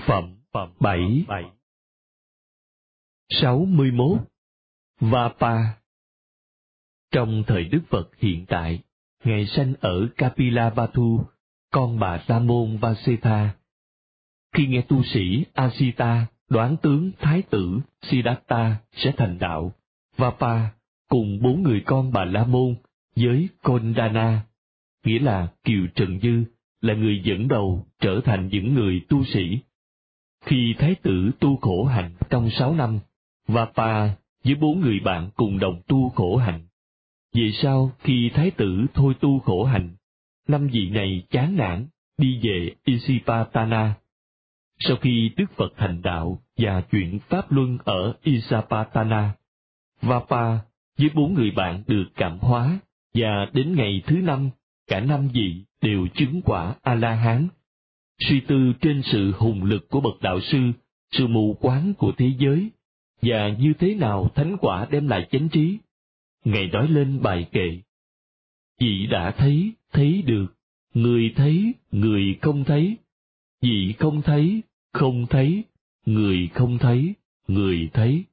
Phẩm 7 61. Vapa. Trong thời Đức Phật hiện tại, Ngài sanh ở Kapilavatthu, con bà La Môn Vasetha. Khi nghe tu sĩ Asita đoán tướng Thái tử Siddhartha sẽ thành đạo, Vapa cùng 4 người con bà La Môn với Kondana, nghĩa là Kiều Trần Dư, là người dẫn đầu trở thành những người tu sĩ. Khi Thái tử tu khổ hạnh trong 6 năm, Vapa với 4 người bạn cùng đồng tu khổ hạnh. Về sau, khi Thái tử thôi tu khổ hạnh, 5 vị này chán nản, đi về Isipatana. Sau khi Đức Phật thành đạo và chuyển Pháp Luân ở Isipatana, Vapa với 4 người bạn được cảm hóa, và đến ngày thứ 5, cả 5 vị đều chứng quả A-la-hán. Suy tư trên sự hùng lực của bậc đạo sư, sự mù quáng của thế giới, và như thế nào thánh quả đem lại chánh trí, Ngài nói lên bài kệ: vị đã thấy, thấy được; người thấy, người không thấy; vị không thấy, không thấy; người không thấy, người thấy.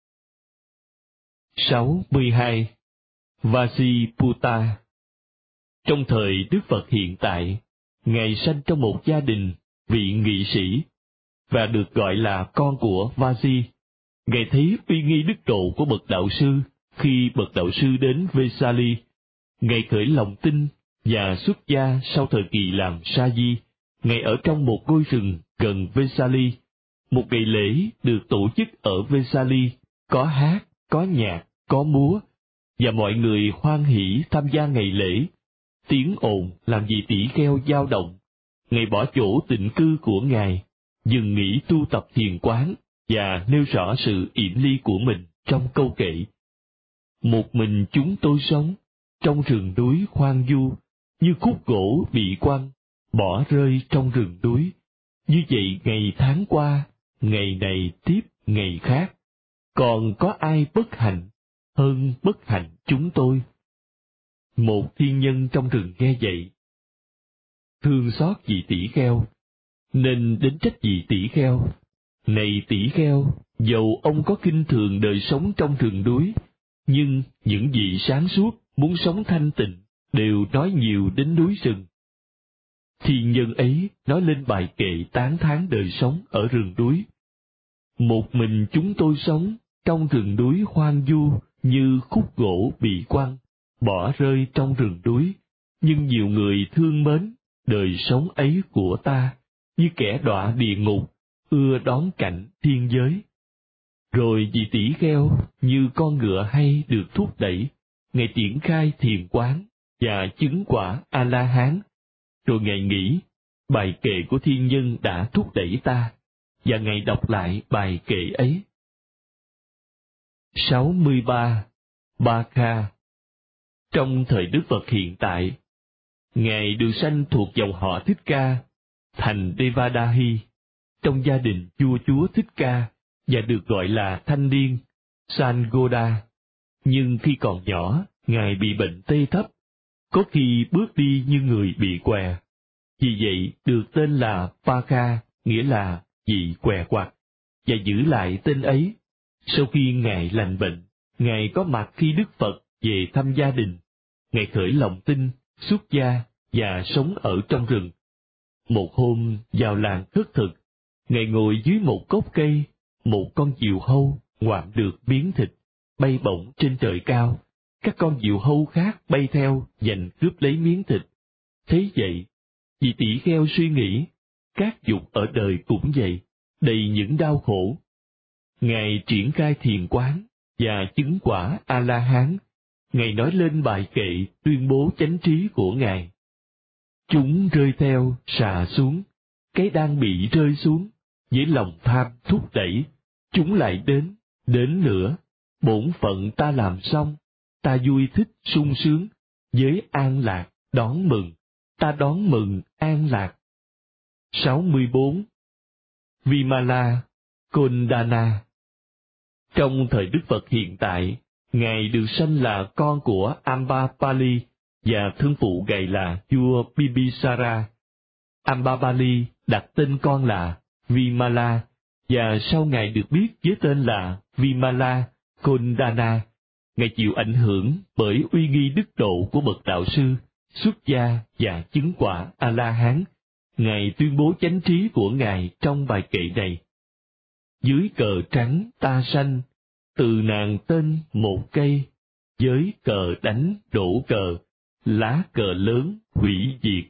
62. Vasiputta. Trong thời Đức Phật hiện tại, Ngài sanh trong một gia đình vị nghị sĩ, và được gọi là con của Vasi. Ngài thấy uy nghi đức độ của bậc đạo sư. Khi bậc đạo sư đến Vesali, Ngài khởi lòng tin và xuất gia sau thời kỳ làm sa di. Ngài ở trong một ngôi rừng gần Vesali. Một ngày lễ được tổ chức ở Vesali, có hát, có nhạc, có múa, và mọi người hoan hỉ tham gia ngày lễ. Tiếng ồn làm vị tỷ kheo dao động. Ngài bỏ chỗ tịnh cư của Ngài, dừng nghỉ tu tập thiền quán, và nêu rõ sự yểm ly của mình trong câu kệ: một mình chúng tôi sống trong rừng núi hoang vu, như khúc gỗ bị quăng bỏ rơi trong rừng núi. Như vậy ngày tháng qua, ngày này tiếp ngày khác, còn có ai bất hạnh hơn bất hạnh chúng tôi? Một thiên nhân trong rừng nghe vậy, thương xót vị tỷ kheo, nên đến trách vị tỷ kheo: này tỷ kheo, dầu ông có khinh thường đời sống trong rừng núi, nhưng những vị sáng suốt muốn sống thanh tịnh đều nói nhiều đến núi rừng. Thiên nhân ấy nói lên bài kệ tán thán đời sống ở rừng núi: một mình chúng tôi sống trong rừng núi hoang vu, như khúc gỗ bị quăng bỏ rơi trong rừng núi, nhưng nhiều người thương mến đời sống ấy của ta, như kẻ đọa địa ngục ưa đón cảnh thiên giới. Rồi vị tỷ kheo như con ngựa hay được thúc đẩy, Ngài triển khai thiền quán và chứng quả A-la-hán. Rồi Ngài nghĩ, bài kệ của thiên nhân đã thúc đẩy ta, và Ngài đọc lại bài kệ ấy. 63. Baka. Trong thời Đức Phật hiện tại, Ngài được sanh thuộc dòng họ Thích Ca, thành Devadahi, trong gia đình vua chúa Thích Ca, và được gọi là thanh niên Sangoda. Nhưng khi còn nhỏ, Ngài bị bệnh tê thấp, có khi bước đi như người bị què. Vì vậy được tên là Paka, nghĩa là vị què quặt, và giữ lại tên ấy. Sau khi Ngài lành bệnh, Ngài có mặt khi Đức Phật về thăm gia đình. Ngài khởi lòng tin, xuất gia và sống ở trong rừng. Một hôm vào làng khất thực, Ngài ngồi dưới một gốc cây, một con diều hâu ngoạm được miếng thịt, bay bổng trên trời cao. Các con diều hâu khác bay theo giành cướp lấy miếng thịt. Thế vậy, vị tỷ kheo suy nghĩ, các dục ở đời cũng vậy, đầy những đau khổ. Ngài triển khai thiền quán và chứng quả A-la-hán. Ngài nói lên bài kệ tuyên bố chánh trí của Ngài: chúng rơi theo xà xuống, cái đang bị rơi xuống, với lòng tham thúc đẩy, chúng lại đến nữa. Bổn phận ta làm xong, ta vui thích sung sướng, với an lạc đón mừng, ta đón mừng an lạc. 64. Vimala Kondana. Trong thời Đức Phật hiện tại, Ngài được sanh là con của Ambapali, và thân phụ Ngài là vua Bibisara. Ambapali đặt tên con là Vimala, và sau Ngài được biết với tên là Vimala Kondana. Ngài chịu ảnh hưởng bởi uy nghi đức độ của bậc đạo sư, xuất gia và chứng quả A-la-hán. Ngài tuyên bố chánh trí của Ngài trong bài kệ này. Dưới cờ trắng ta sanh, từ nàng tên một cây, với cờ đánh đổ cờ, lá cờ lớn hủy diệt.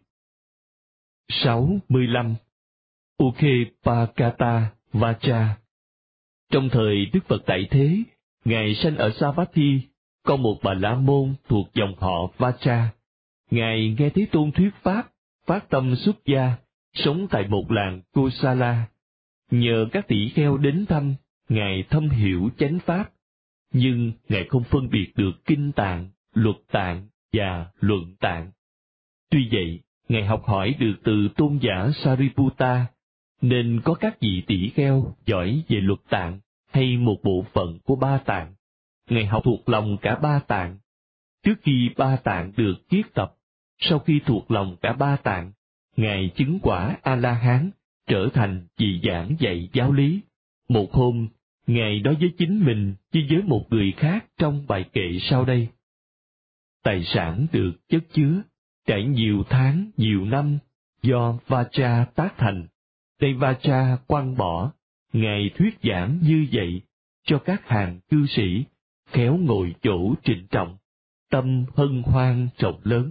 65. Ukepakata Vacha. Trong thời Đức Phật tại thế, Ngài sanh ở Savatthi, có một bà la môn thuộc dòng họ Vacha. Ngài nghe Thế Tôn thuyết pháp, phát tâm xuất gia, sống tại một làng Kosala. Nhờ các tỷ kheo đến thăm, Ngài thâm hiểu chánh pháp, nhưng Ngài không phân biệt được kinh tạng, luật tạng và luận tạng. Tuy vậy, Ngài học hỏi được từ tôn giả Sariputta, nên có các vị tỷ kheo giỏi về luật tạng hay một bộ phận của ba tạng. Ngài học thuộc lòng cả ba tạng. Trước khi ba tạng được kiết tập, sau khi thuộc lòng cả ba tạng, Ngài chứng quả A-la-hán, trở thành vị giảng dạy giáo lý. Một hôm, Ngài nói với chính mình chứ với một người khác trong bài kệ sau đây. Tài sản được chất chứa, trải nhiều tháng, nhiều năm, do Vacha tác thành. Đây Vacha quăng bỏ, Ngài thuyết giảng như vậy, cho các hàng cư sĩ, khéo ngồi chỗ trịnh trọng, tâm hân hoan rộng lớn.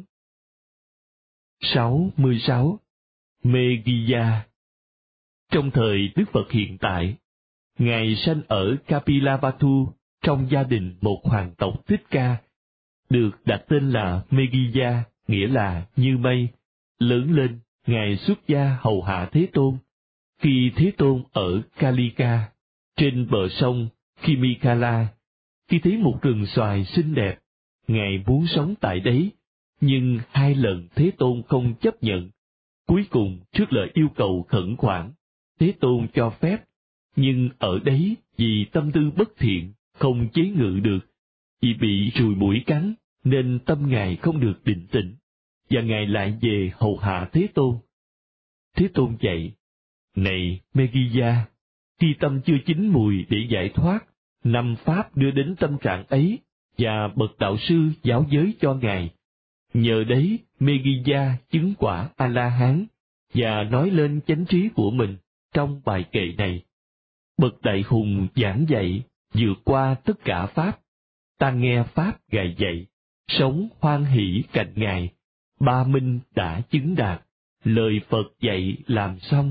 66. Meghiya. Trong thời Đức Phật hiện tại, Ngài sanh ở Kapilavatthu trong gia đình một hoàng tộc Thích Ca, được đặt tên là Meghiya, nghĩa là như mây. Lớn lên, Ngài xuất gia hầu hạ Thế Tôn. Khi Thế Tôn ở Kalika, trên bờ sông Kimikala, khi thấy một rừng xoài xinh đẹp, Ngài muốn sống tại đấy, nhưng 2 lần Thế Tôn không chấp nhận. Cuối cùng, trước lời yêu cầu khẩn khoản, Thế Tôn cho phép, nhưng ở đấy vì tâm tư bất thiện, không chế ngự được, vì bị ruồi muỗi cắn, nên tâm Ngài không được định tĩnh, và Ngài lại về hầu hạ Thế Tôn. Thế Tôn dạy, này Meghiya, khi tâm chưa chín mùi để giải thoát, 5 pháp đưa đến tâm trạng ấy, và bậc đạo sư giáo giới cho Ngài. Nhờ đấy, Meghiya chứng quả A-la-hán, và nói lên chánh trí của mình trong bài kệ này. Bậc đại hùng giảng dạy, vượt qua tất cả pháp. Ta nghe pháp Ngài dạy, sống hoan hỷ cạnh Ngài. Ba minh đã chứng đạt, lời Phật dạy làm xong.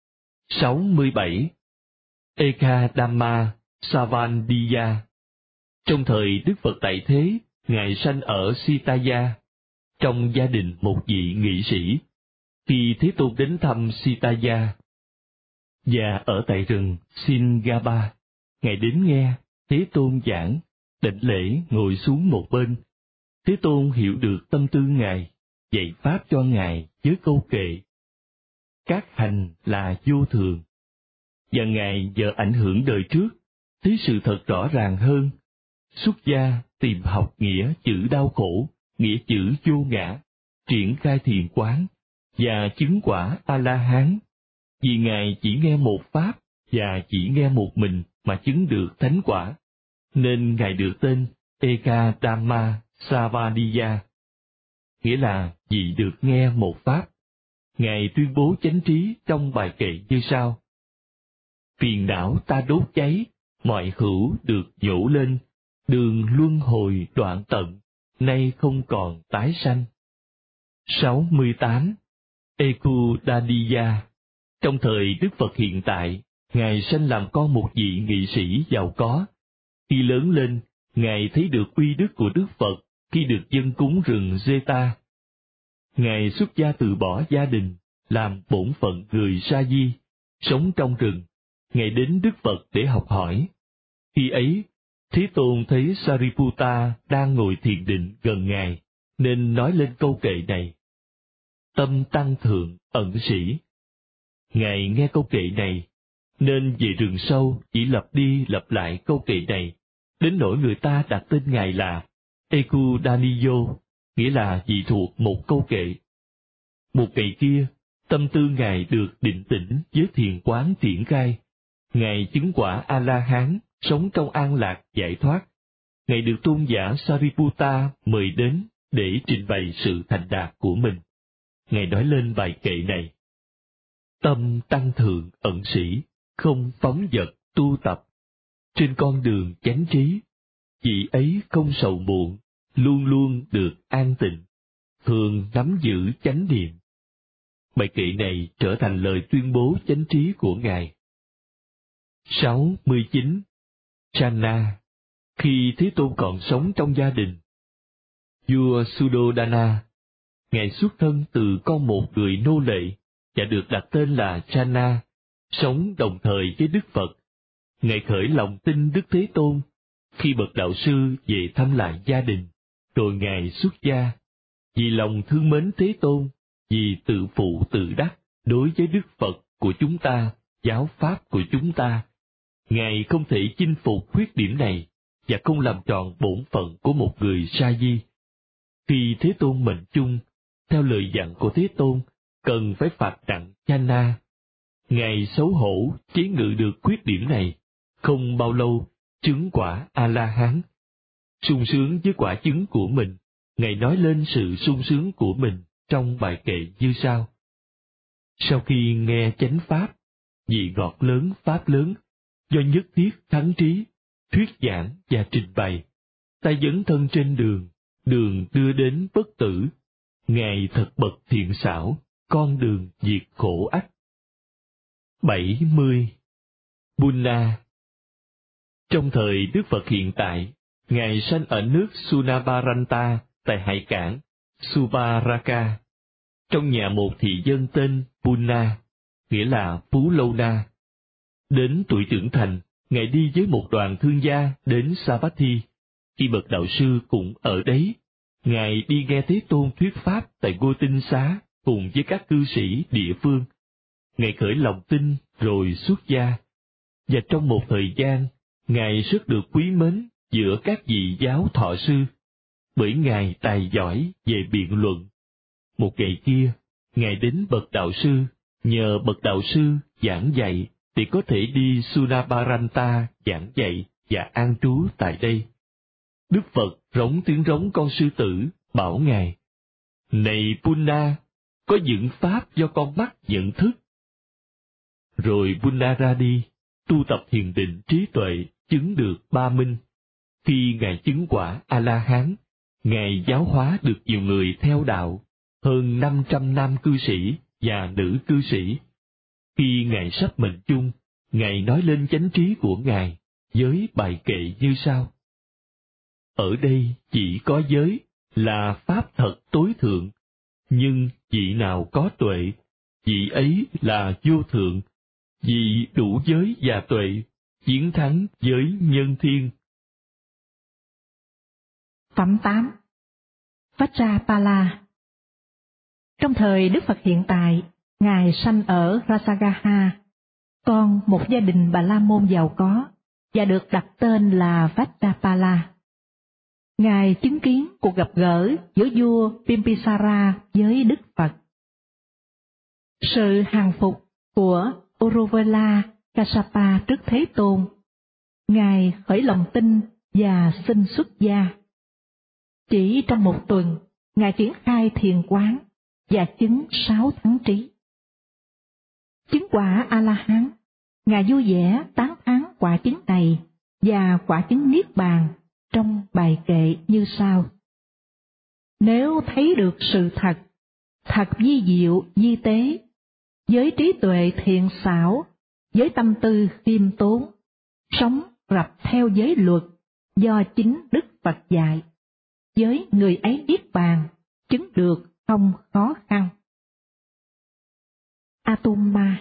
67. Ekadamma Savandiya. Trong thời Đức Phật tại thế, Ngài sanh ở Sitaya, trong gia đình một vị nghị sĩ. Khi Thế Tôn đến thăm Sitaya, và ở tại rừng Singaba, Ngài đến nghe Thế Tôn giảng, đảnh lễ ngồi xuống một bên. Thế Tôn hiểu được tâm tư Ngài, dạy pháp cho Ngài với câu kệ: các hành là vô thường. Và Ngài giờ ảnh hưởng đời trước, thấy sự thật rõ ràng hơn. Xuất gia tìm học nghĩa chữ đau khổ, nghĩa chữ vô ngã, triển khai thiền quán, và chứng quả A-la-hán. Vì Ngài chỉ nghe một pháp, và chỉ nghe một mình mà chứng được thánh quả, nên Ngài được tên Ekadamma Savandiya, nghĩa là vì được nghe một pháp. Ngài tuyên bố chánh trí trong bài kệ như sau: phiền não ta đốt cháy, mọi hữu được nhổ lên, đường luân hồi đoạn tận, nay không còn tái sanh. 68. Ekudadiya. Trong thời Đức Phật hiện tại, Ngài sanh làm con một vị nghị sĩ giàu có. Khi lớn lên, Ngài thấy được uy đức của Đức Phật khi được dâng cúng rừng Zeta. Ngài xuất gia từ bỏ gia đình, làm bổn phận người sa di, sống trong rừng. Ngài đến Đức Phật để học hỏi. Khi ấy, Thế Tôn thấy Sariputta đang ngồi thiền định gần Ngài, nên nói lên câu kệ này: tâm tăng thượng ẩn sĩ. Ngài nghe câu kệ này, nên về rừng sâu chỉ lặp đi lặp lại câu kệ này, đến nỗi người ta đặt tên Ngài là Ekudaniyo, nghĩa là vị thuộc một câu kệ. Một ngày kia, Tâm tư Ngài được định tĩnh với thiền quán triển khai. Ngài chứng quả A-la-hán, sống trong an lạc giải thoát. Ngài được tôn giả Sariputta mời đến để trình bày sự thành đạt của mình. Ngài nói lên bài kệ này: tâm tăng thượng ẩn sĩ, không phóng dật tu tập. Trên con đường chánh trí, vị ấy không sầu muộn, luôn luôn được an tịnh, thường nắm giữ chánh niệm. Bài kệ này trở thành lời tuyên bố chánh trí của Ngài. 69. Channa. Khi Thế Tôn còn sống trong gia đình, vua Suddhodana, Ngài xuất thân từ con một người nô lệ và được đặt tên là Channa, sống đồng thời với Đức Phật. Ngài khởi lòng tin Đức Thế Tôn. Khi bậc đạo sư về thăm lại gia đình, rồi Ngài xuất gia. Vì lòng thương mến Thế Tôn, vì tự phụ tự đắc đối với Đức Phật của chúng ta, giáo pháp của chúng ta, Ngài không thể chinh phục khuyết điểm này và không làm tròn bổn phận của một người sa di. Khi Thế Tôn mệnh chung, theo lời dặn của Thế Tôn, cần phải phạt nặng Channa. Ngài xấu hổ chế ngự được khuyết điểm này, không bao lâu chứng quả A-la-hán. Sung sướng với quả chứng của mình, Ngài nói lên sự sung sướng của mình trong bài kệ như sau: sau khi nghe chánh pháp, vị ngọt lớn pháp lớn, do nhất thiết thắng trí, thuyết giảng và trình bày, ta dấn thân trên đường, đường đưa đến bất tử. Ngài thật bậc thiện xảo, con đường diệt khổ ách. 70. Buddha. Trong thời Đức Phật hiện tại, Ngài sanh ở nước Sunabaranta tại hải cảng Subaraka, trong nhà một thị dân tên Punna, nghĩa là Phú Lâu Na. Đến tuổi trưởng thành, Ngài đi với một đoàn thương gia đến Savatthi. Khi bậc đạo sư cũng ở đấy, Ngài đi nghe Thế Tôn thuyết pháp tại Ngô Tinh Xá cùng với các cư sĩ địa phương. Ngài khởi lòng tin rồi xuất gia, và trong một thời gian, Ngài rất được quý mến giữa các vị giáo thọ sư, bởi Ngài tài giỏi về biện luận. Một ngày kia, Ngài đến bậc đạo sư, nhờ bậc đạo sư giảng dạy để có thể đi Sunabaranta giảng dạy và an trú tại đây. Đức Phật rống tiếng rống con sư tử, bảo Ngài: này Punna, có những pháp do con mắt nhận thức. Rồi Punna ra đi, tu tập thiền định trí tuệ, chứng được ba minh. Khi Ngài chứng quả A-la-hán, Ngài giáo hóa được nhiều người theo đạo, hơn 500 nam cư sĩ và nữ cư sĩ. Khi Ngài sắp mệnh chung, Ngài nói lên chánh trí của Ngài với bài kệ như sau: ở đây chỉ có giới là pháp thật tối thượng, nhưng vị nào có tuệ, vị ấy là vô thượng, vị đủ giới và tuệ, chiến thắng với nhân thiên. Phẩm 8. Vajrapala. Trong thời Đức Phật hiện tại, Ngài sanh ở Rasagaha, con một gia đình Bà La Môn giàu có, và được đặt tên là Vajrapala. Ngài chứng kiến cuộc gặp gỡ giữa vua Bimbisara với Đức Phật. Sự hàng phục của Uruvela Kassapa trước Thế Tôn, Ngài khởi lòng tin và xin xuất gia. Chỉ trong một tuần, Ngài triển khai thiền quán và chứng 6 thắng trí. Chứng quả A-la-hán, Ngài vui vẻ tán thán quả chứng này và quả chứng Niết Bàn trong bài kệ như sau: nếu thấy được sự thật, thật vi diệu vi tế, với trí tuệ thiện xảo, với tâm tư khiêm tốn, sống rập theo giới luật do chính Đức Phật dạy, với người ấy Niết Bàn chứng được không khó khăn. Atuma.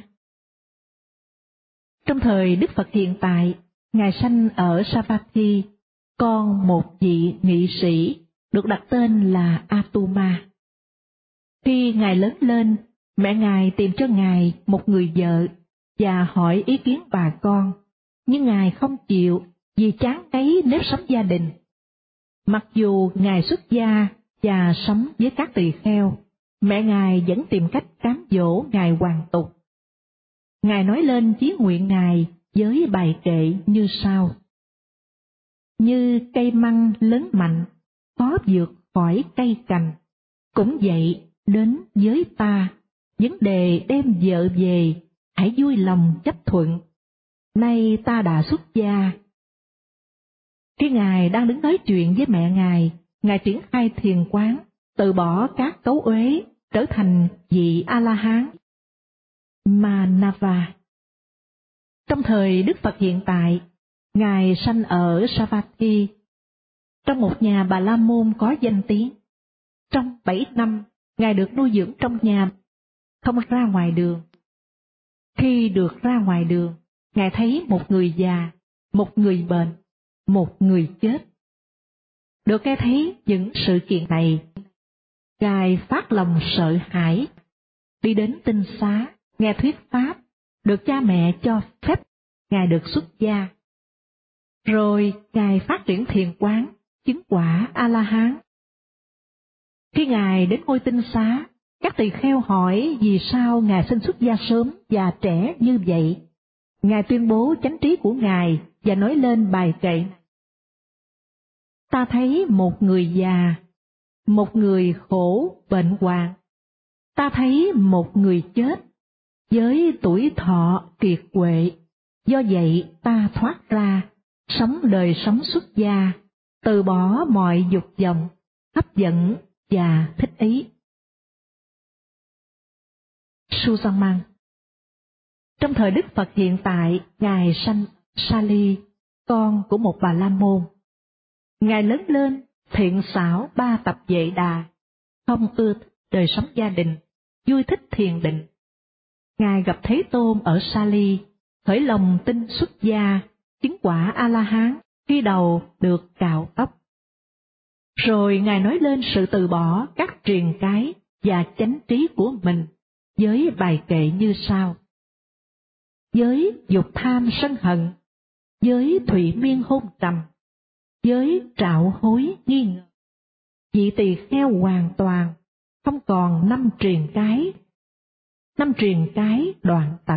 Trong thời Đức Phật hiện tại, Ngài sanh ở Savatthi, con một vị nghị sĩ được đặt tên là Atuma. Khi Ngài lớn lên, mẹ Ngài tìm cho Ngài một người vợ và hỏi ý kiến bà con, nhưng Ngài không chịu vì chán ngấy nếp sống gia đình. Mặc dù Ngài xuất gia và sống với các tỳ kheo, mẹ Ngài vẫn tìm cách cám dỗ Ngài hoàn tục. Ngài nói lên chí nguyện Ngài với bài kệ như sau: Như cây măng lớn mạnh, khó vượt khỏi cây cành, cũng vậy đến với ta, vấn đề đem vợ về, hãy vui lòng chấp thuận. Nay ta đã xuất gia. Khi Ngài đang đứng nói chuyện với mẹ Ngài triển khai thiền quán, từ bỏ các cấu uế, trở thành vị A-la-hán Manava. Trong thời Đức Phật hiện tại, Ngài sanh ở Savatthi, trong một nhà Bà La Môn có danh tiếng. Trong 7 năm, Ngài được nuôi dưỡng trong nhà, không ra ngoài đường. Khi được ra ngoài đường, Ngài thấy một người già, một người bệnh, một người chết. Được nghe thấy những sự kiện này, Ngài phát lòng sợ hãi, đi đến tinh xá, nghe thuyết pháp, được cha mẹ cho phép Ngài được xuất gia. Rồi Ngài phát triển thiền quán, chứng quả A-la-hán. Khi Ngài đến ngôi tinh xá, các tỳ kheo hỏi vì sao Ngài xin xuất gia sớm và trẻ như vậy. Ngài tuyên bố chánh trí của Ngài và nói lên bài kệ: Ta thấy một người già, một người khổ bệnh hoạn. Ta thấy một người chết, với tuổi thọ kiệt quệ. Do vậy ta thoát ra, sống đời sống xuất gia, từ bỏ mọi dục vọng, hấp dẫn và thích ý. Susaman. Trong thời Đức Phật hiện tại, Ngài sanh Sali, con của một Bà La Môn. Ngài lớn lên, thiện xảo 3 tập Vệ Đà, không ưa đời sống gia đình, vui thích thiền định. Ngài gặp Thế Tôn ở Sali, khởi lòng tin xuất gia, chứng quả A-la-hán, khi đầu được cạo tóc. Rồi Ngài nói lên sự từ bỏ các triền cái và chánh trí của mình với bài kệ như sau: Với dục tham sân hận, với thụy miên hôn trầm, với trạo hối nghi ngờ, vị tỳ kheo hoàn toàn không còn 5 triền cái. 5 triền cái đoạn tận.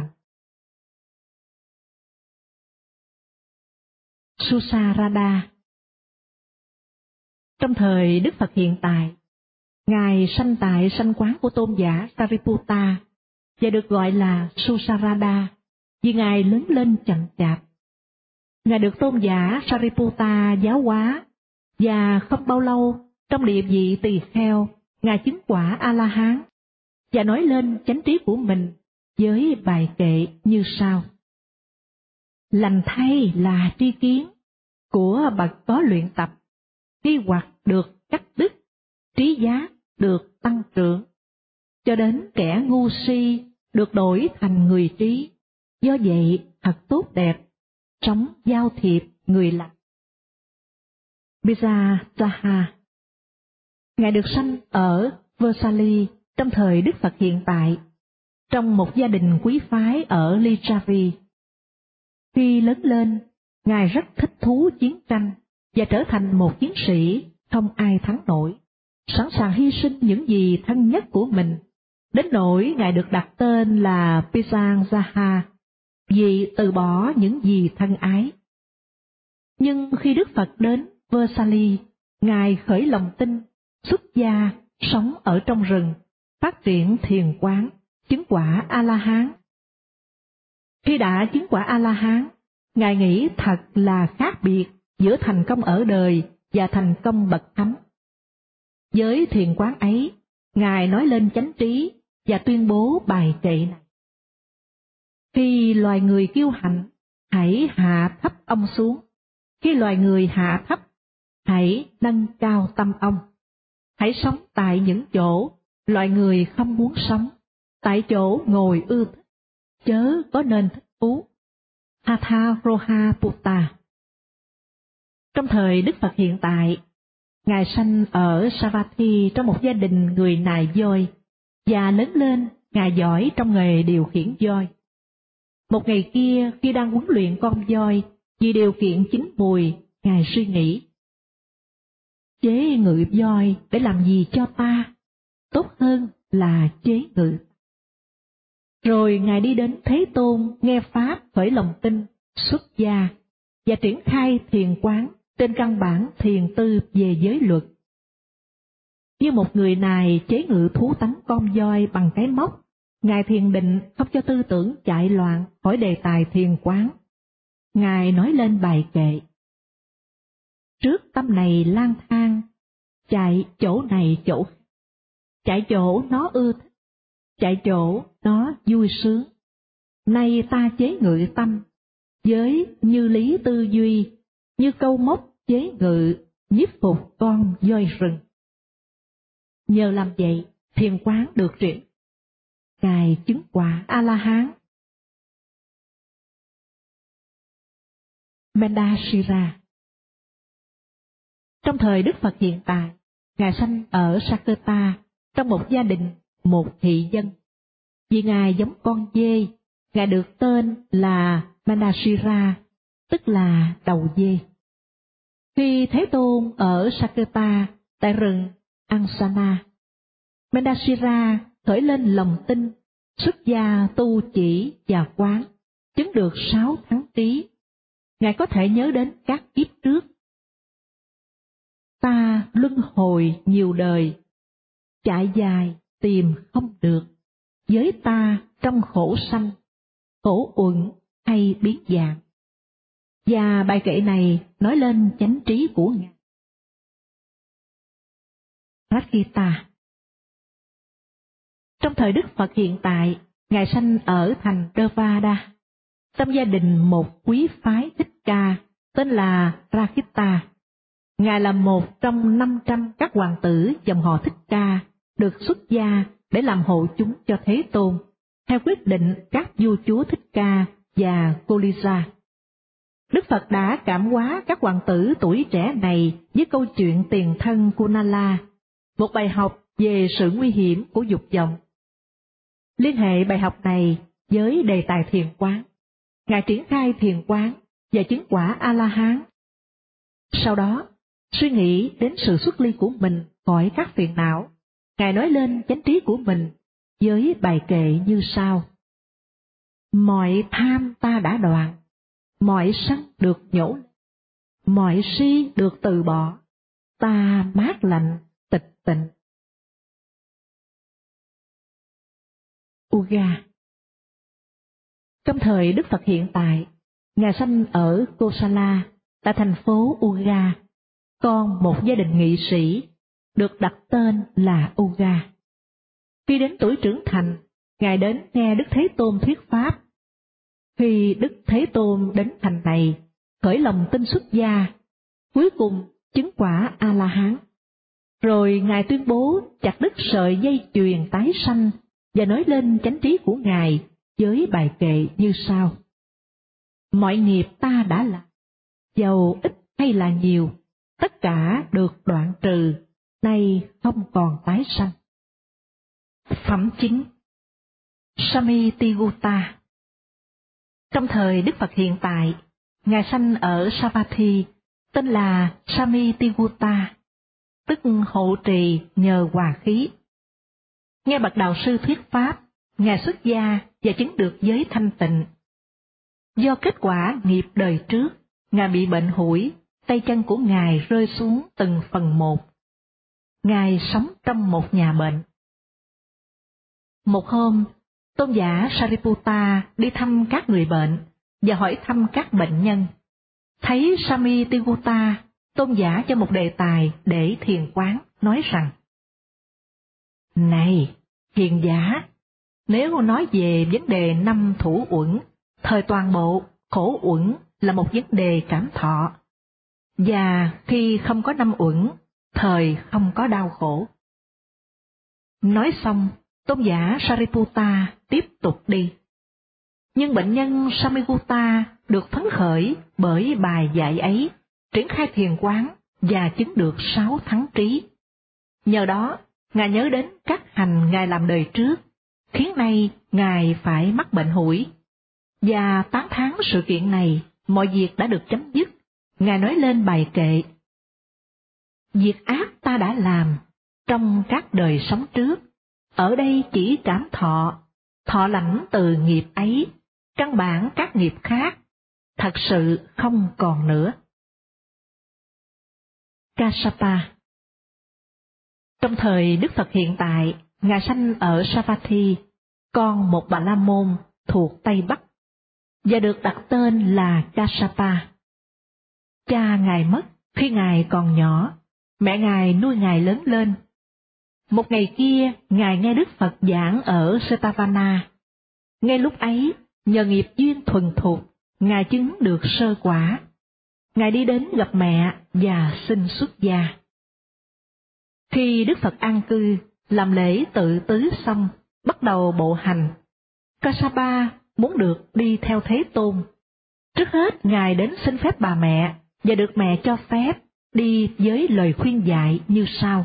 Susarada. Trong thời Đức Phật hiện tại, Ngài sanh tại sanh quán của tôn giả Sariputta và được gọi là Susarada vì Ngài lớn lên chậm chạp. Ngài được tôn giả Sariputta giáo hóa và không bao lâu trong địa vị tỳ kheo, Ngài chứng quả A-la-hán và nói lên chánh trí của mình với bài kệ như sau: Lành thay là tri kiến của bậc có luyện tập, nghi hoặc được cắt đứt, trí giác được tăng trưởng, cho đến kẻ ngu si được đổi thành người trí. Do vậy thật tốt đẹp, sống giao thiệp người lành. Bijajaha. Ngài được sanh ở Vesali trong thời Đức Phật hiện tại, trong một gia đình quý phái ở Lichavi. Khi lớn lên, Ngài rất thích thú chiến tranh và trở thành một chiến sĩ không ai thắng nổi, sẵn sàng hy sinh những gì thân nhất của mình, đến nỗi Ngài được đặt tên là Bijajaha vì từ bỏ những gì thân ái. Nhưng khi Đức Phật đến Vesali, Ngài khởi lòng tin, xuất gia, sống ở trong rừng, phát triển thiền quán, chứng quả A-la-hán. Khi đã chứng quả A-la-hán, Ngài nghĩ thật là khác biệt giữa thành công ở đời và thành công bậc thánh. Với thiền quán ấy, Ngài nói lên chánh trí và tuyên bố bài kệ này: Khi loài người kiêu hãnh, hãy hạ thấp ông xuống. Khi loài người hạ thấp, hãy nâng cao tâm ông. Hãy sống tại những chỗ loài người không muốn sống, tại chỗ ngồi ưa thích, chớ có nên thích thú. Hatha Roha Putta. Trong thời Đức Phật hiện tại, Ngài sanh ở Savatthi trong một gia đình người nài voi, và lớn lên Ngài giỏi trong nghề điều khiển voi. Một ngày kia, khi đang huấn luyện con voi, vì điều kiện chín mùi, Ngài suy nghĩ: Chế ngự voi để làm gì cho ta? Tốt hơn là chế ngự. Rồi Ngài đi đến Thế Tôn nghe Pháp khởi lòng tin, xuất gia, và triển khai thiền quán trên căn bản thiền tư về giới luật. Như một người này chế ngự thú tánh con voi bằng cái móc, Ngài thiền định không cho tư tưởng chạy loạn khỏi đề tài thiền quán. Ngài nói lên bài kệ: trước tâm này lang thang, chạy chỗ này chỗ khác, chạy chỗ nó ưa thích, chạy chỗ nó vui sướng. Nay ta chế ngự tâm, với như lý tư duy, như câu móc chế ngự, nhiếp phục con voi rừng. Nhờ làm vậy, thiền quán được triển. Ngài chứng quả A-la-hán. Mendashira. Trong thời Đức Phật hiện tại, Ngài sanh ở Sakerta trong một gia đình, một thị dân. Vì Ngài giống con dê, Ngài được tên là Mendashira, tức là đầu dê. Khi Thế Tôn ở Sakerta tại rừng Ansana, Mendashira khởi lên lòng tin, xuất gia tu chỉ và quán, chứng được 6 thắng trí. Ngài có thể nhớ đến các kiếp trước. Ta luân hồi nhiều đời, chạy dài tìm không được, với ta trong khổ sanh, khổ uẩn hay biến dạng. Và bài kệ này nói lên chánh trí của Ngài. Rakita. Trong thời Đức Phật hiện tại, Ngài sanh ở thành Devada, trong gia đình một quý phái Thích Ca tên là Rakita. Ngài là một trong 500 các hoàng tử dòng họ Thích Ca được xuất gia để làm hộ chúng cho Thế Tôn, theo quyết định các vua chúa Thích Ca và Kolisa. Đức Phật đã cảm hóa các hoàng tử tuổi trẻ này với câu chuyện tiền thân Kunala, một bài học về sự nguy hiểm của dục vọng. Liên hệ bài học này với đề tài thiền quán, Ngài triển khai thiền quán và chứng quả A-la-hán. Sau đó, suy nghĩ đến sự xuất ly của mình khỏi các phiền não, Ngài nói lên chánh trí của mình với bài kệ như sau: mọi tham ta đã đoạn, mọi sân được nhổ, mọi si được từ bỏ, ta mát lạnh tịch tịnh. Uga. Trong thời Đức Phật hiện tại, Ngài sanh ở Kosala, tại thành phố Uga, con một gia đình nghị sĩ, được đặt tên là Uga. Khi đến tuổi trưởng thành, Ngài đến nghe Đức Thế Tôn thuyết pháp. Khi Đức Thế Tôn đến thành này, khởi lòng tin xuất gia, cuối cùng chứng quả A-la-hán. Rồi Ngài tuyên bố chặt đứt sợi dây chuyền tái sanh và nói lên chánh trí của Ngài với bài kệ như sau: mọi nghiệp ta đã làm, dầu ít hay là nhiều, tất cả được đoạn trừ, nay không còn tái sanh. Phẩm chính. Samitigutta. Trong thời Đức Phật hiện tại, Ngài sanh ở Savatthi, tên là Samitigutta, tức hộ trì nhờ hòa khí. Nghe bậc đạo sư thuyết pháp, Ngài xuất gia và chứng được giới thanh tịnh. Do kết quả nghiệp đời trước, Ngài bị bệnh hủi, tay chân của Ngài rơi xuống từng phần một. Ngài sống trong một nhà bệnh. Một hôm, tôn giả Sariputta đi thăm các người bệnh và hỏi thăm các bệnh nhân. Thấy Samitigutta, tôn giả cho một đề tài để thiền quán, nói rằng: này, hiền giả, nếu nói về vấn đề 5 thủ uẩn, thời toàn bộ khổ uẩn là một vấn đề cảm thọ, và khi không có 5 uẩn, thời không có đau khổ. Nói xong, tôn giả Sariputta tiếp tục đi. Nhưng bệnh nhân Samitigutta được phấn khởi bởi bài dạy ấy, triển khai thiền quán và chứng được 6 thắng trí. Nhờ đó, Ngài nhớ đến các hành Ngài làm đời trước, khiến nay Ngài phải mắc bệnh hủi. Và tán thán sự kiện này, mọi việc đã được chấm dứt. Ngài nói lên bài kệ: việc ác ta đã làm trong các đời sống trước, ở đây chỉ cảm thọ, thọ lãnh từ nghiệp ấy, căn bản các nghiệp khác, thật sự không còn nữa. Kassapa. Trong thời Đức Phật hiện tại, Ngài sanh ở Savatthi, con một Bà La Môn thuộc Tây Bắc, và được đặt tên là Kassapa. Cha Ngài mất khi Ngài còn nhỏ, mẹ Ngài nuôi Ngài lớn lên. Một ngày kia, Ngài nghe Đức Phật giảng ở Setavana. Ngay lúc ấy, nhờ nghiệp duyên thuần thục, Ngài chứng được sơ quả. Ngài đi đến gặp mẹ và xin xuất gia. Khi Đức Phật an cư, làm lễ tự tứ xong, bắt đầu bộ hành, Kassapa muốn được đi theo Thế Tôn. Trước hết, Ngài đến xin phép bà mẹ, và được mẹ cho phép đi với lời khuyên dạy như sau.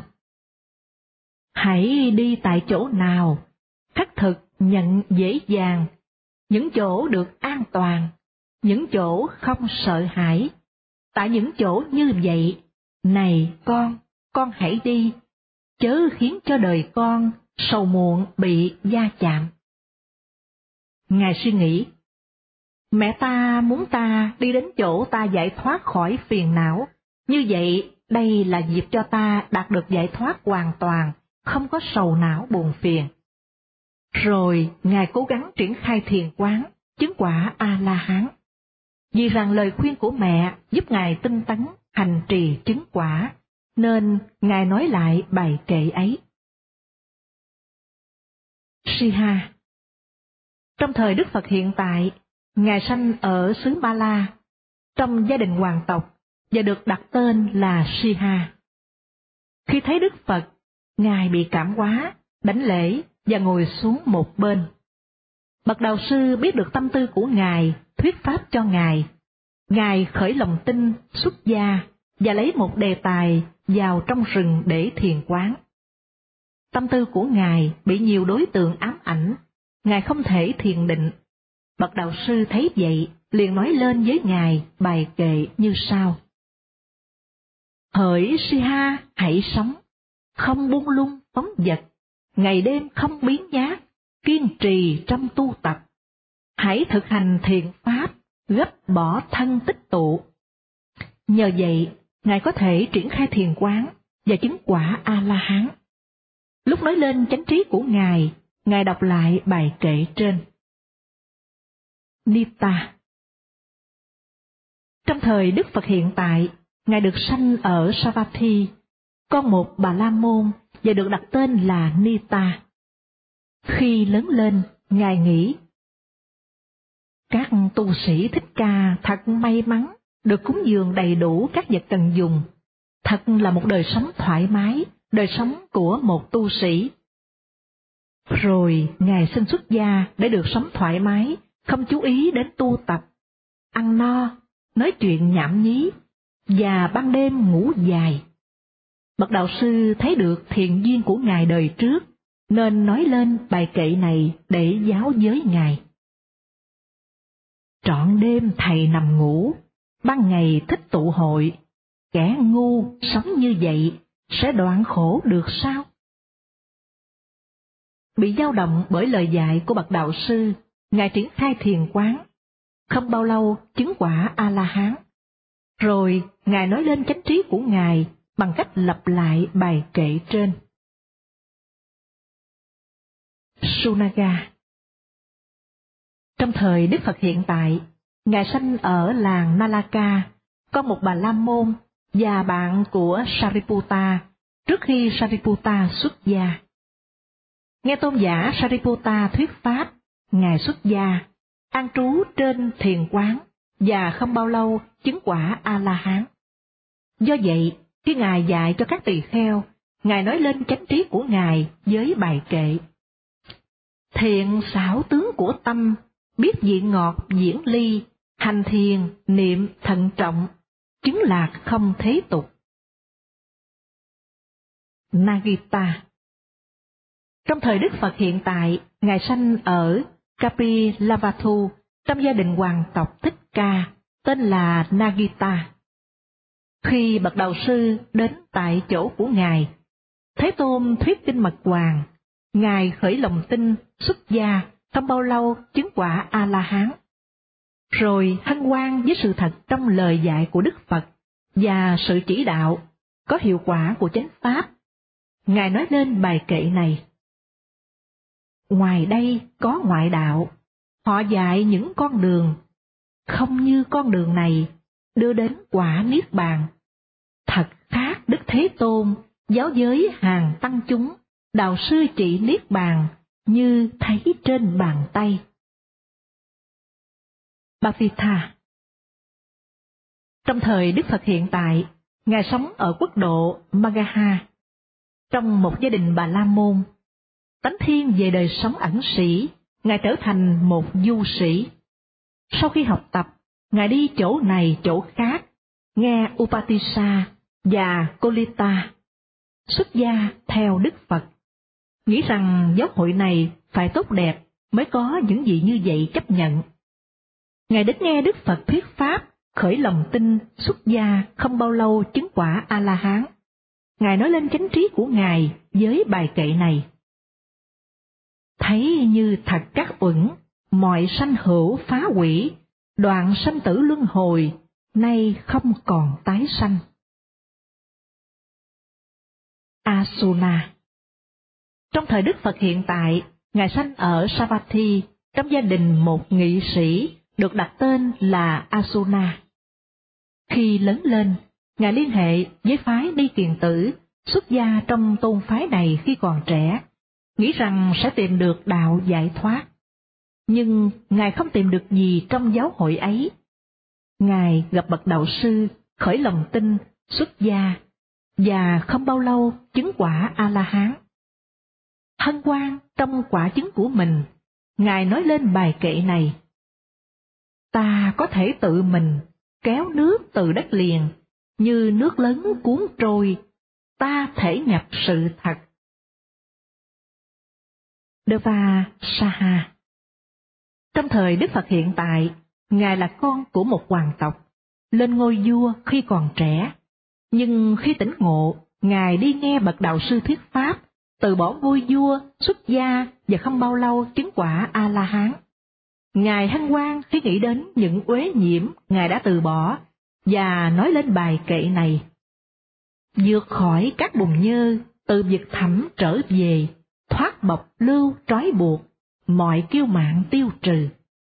Hãy đi tại chỗ nào, khắc thực nhận dễ dàng, những chỗ được an toàn, những chỗ không sợ hãi. Tại những chỗ như vậy, này con hãy đi, chớ khiến cho đời con sầu muộn bị va chạm. Ngài suy nghĩ, mẹ ta muốn ta đi đến chỗ ta giải thoát khỏi phiền não, như vậy đây là dịp cho ta đạt được giải thoát hoàn toàn, không có sầu não buồn phiền. Rồi Ngài cố gắng triển khai thiền quán, chứng quả A-la-hán. Vì rằng lời khuyên của mẹ giúp Ngài tinh tấn hành trì chứng quả, nên Ngài nói lại bài kệ ấy. Siha. Trong thời Đức Phật hiện tại, Ngài sanh ở xứ Ba La, trong gia đình hoàng tộc, và được đặt tên là Siha. Khi thấy Đức Phật, Ngài bị cảm hóa, đảnh lễ và ngồi xuống một bên. Bậc đạo sư biết được tâm tư của Ngài, thuyết pháp cho Ngài. Ngài khởi lòng tin, xuất gia, và lấy một đề tài vào trong rừng để thiền quán. Tâm tư của Ngài bị nhiều đối tượng ám ảnh, Ngài không thể thiền định. Bậc đạo sư thấy vậy, liền nói lên với Ngài bài kệ như sau. Hỡi Siha, hãy sống, không buông lung phóng dật, ngày đêm không biến nhát, kiên trì trong tu tập. Hãy thực hành thiện pháp, gấp bỏ thân tích tụ. Nhờ vậy, Ngài có thể triển khai thiền quán và chứng quả A-la-hán. Lúc nói lên chánh trí của Ngài, Ngài đọc lại bài kệ trên. Nita. Trong thời Đức Phật hiện tại, Ngài được sanh ở Savatthi, con một Bà La Môn, và được đặt tên là Nita. Khi lớn lên, Ngài nghĩ, các tu sĩ Thích Ca thật may mắn, được cúng dường đầy đủ các vật cần dùng. Thật là một đời sống thoải mái, đời sống của một tu sĩ. Rồi Ngài xin xuất gia để được sống thoải mái, không chú ý đến tu tập, ăn no, nói chuyện nhảm nhí, và ban đêm ngủ dài. Bậc đạo sư thấy được thiện duyên của Ngài đời trước, nên nói lên bài kệ này để giáo giới Ngài. Trọn đêm thầy nằm ngủ, ban ngày thích tụ hội, kẻ ngu sống như vậy sẽ đoạn khổ được sao? Bị dao động bởi lời dạy của bậc đạo sư, Ngài triển khai thiền quán. Không bao lâu chứng quả A-la-hán. Rồi Ngài nói lên chánh trí của Ngài bằng cách lặp lại bài kệ trên. Sunaga. Trong thời Đức Phật hiện tại, Ngài sanh ở làng Nalaka, có một Bà La Môn và bạn của Sariputta, trước khi Sariputta xuất gia. Nghe tôn giả Sariputta thuyết pháp, Ngài xuất gia, an trú trên thiền quán, và không bao lâu chứng quả A-la-hán. Do vậy, khi Ngài dạy cho các tỳ kheo, Ngài nói lên chánh trí của Ngài với bài kệ. Thiện xảo tướng của tâm, biết vị ngọt diễn ly, hành thiền, niệm thận trọng, chứng lạc không thế tục. Nagita. Trong thời Đức Phật hiện tại, Ngài sanh ở Kapilavatthu, trong gia đình hoàng tộc Thích Ca, tên là Nagita. Khi bậc đạo sư đến tại chỗ của Ngài, Thế Tôn thuyết kinh Mật Hoàng, Ngài khởi lòng tin, xuất gia, không bao lâu chứng quả A-la-hán. Rồi hân hoan với sự thật trong lời dạy của Đức Phật và sự chỉ đạo có hiệu quả của chánh pháp. Ngài nói lên bài kệ này: ngoài đây có ngoại đạo, họ dạy những con đường, không như con đường này đưa đến quả niết bàn. Thật khác Đức Thế Tôn, giáo giới hàng tăng chúng, đạo sư trị niết bàn như thấy trên bàn tay. Bhavitha. Trong thời Đức Phật hiện tại, Ngài sống ở quốc độ Magadha, trong một gia đình Bà La Môn. Tánh thiên về đời sống ẩn sĩ, Ngài trở thành một du sĩ. Sau khi học tập, Ngài đi chỗ này chỗ khác, nghe Upatissa và Kolita, xuất gia theo Đức Phật, nghĩ rằng giáo hội này phải tốt đẹp mới có những gì như vậy chấp nhận. Ngài đến nghe Đức Phật thuyết pháp, khởi lòng tin, xuất gia, không bao lâu chứng quả A-la-hán. Ngài nói lên chánh trí của Ngài với bài kệ này: thấy như thật các uẩn, mọi sanh hữu phá hủy, đoạn sanh tử luân hồi, nay không còn tái sanh. Asuna. Trong thời Đức Phật hiện tại, Ngài sanh ở Savatthi, trong gia đình một nghị sĩ được đặt tên là Asuna. Khi lớn lên, Ngài liên hệ với phái Ni Kiền Tử, xuất gia trong tôn phái này khi còn trẻ, nghĩ rằng sẽ tìm được đạo giải thoát. Nhưng Ngài không tìm được gì trong giáo hội ấy. Ngài gặp bậc đạo sư, khởi lòng tin, xuất gia, và không bao lâu chứng quả A-la-hán. Hân hoan trong quả chứng của mình, Ngài nói lên bài kệ này: ta có thể tự mình kéo nước từ đất liền, như nước lớn cuốn trôi, ta thể nhập sự thật. Deva Saha. Trong thời Đức Phật hiện tại, Ngài là con của một hoàng tộc, lên ngôi vua khi còn trẻ. Nhưng khi tỉnh ngộ, Ngài đi nghe bậc đạo sư thuyết pháp, từ bỏ ngôi vua, xuất gia và không bao lâu chứng quả A-la-hán. Ngài hân hoan khi nghĩ đến những uế nhiễm Ngài đã từ bỏ, và nói lên bài kệ này: vượt khỏi các bùn nhơ, từ vực thẳm trở về, thoát bọc lưu trói buộc, mọi kiêu mạn tiêu trừ.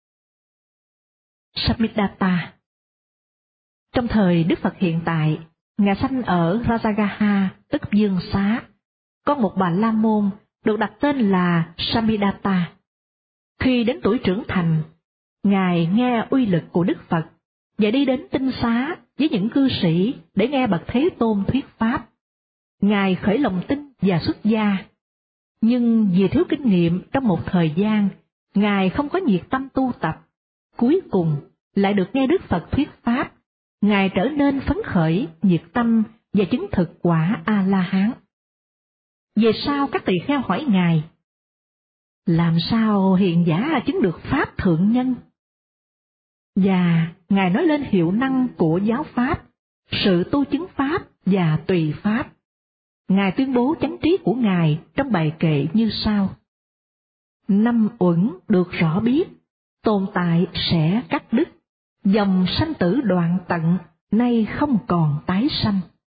Samiddhata. Trong thời Đức Phật hiện tại, Ngài sanh ở Rajagaha, tức Dương Xá, có một bà La Môn được đặt tên là Samiddhata. Khi đến tuổi trưởng thành, Ngài nghe uy lực của Đức Phật và đi đến Tinh Xá với những cư sĩ để nghe bậc Thế Tôn thuyết pháp. Ngài khởi lòng tin và xuất gia. Nhưng vì thiếu kinh nghiệm trong một thời gian, Ngài không có nhiệt tâm tu tập. Cuối cùng lại được nghe Đức Phật thuyết pháp, Ngài trở nên phấn khởi, nhiệt tâm và chứng thực quả A-la-hán. Về sau các tỳ kheo hỏi Ngài: làm sao hiền giả chứng được pháp thượng nhân? Và Ngài nói lên hiệu năng của giáo pháp, sự tu chứng pháp và tùy pháp. Ngài tuyên bố chánh trí của Ngài trong bài kệ như sau: năm uẩn được rõ biết, tồn tại sẽ cắt đứt, dòng sanh tử đoạn tận, nay không còn tái sanh.